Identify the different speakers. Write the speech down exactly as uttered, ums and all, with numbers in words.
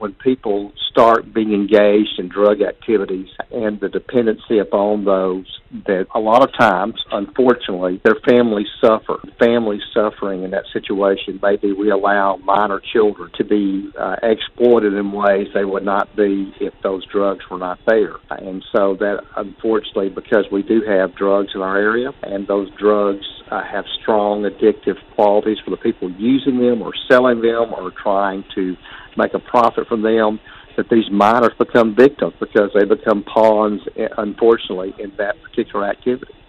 Speaker 1: when people start being engaged in drug activities and the dependency upon those, that a lot of times, unfortunately, their families suffer. Families suffering in that situation, maybe we allow minor children to be uh, exploited in ways they would not be if those drugs were not there. And so that, unfortunately, because we do have drugs in our area, and those drugs uh, have strong addictive qualities for the people using them or selling them or trying to make a profit from them, that these minors become victims because they become pawns, unfortunately, in that particular activity.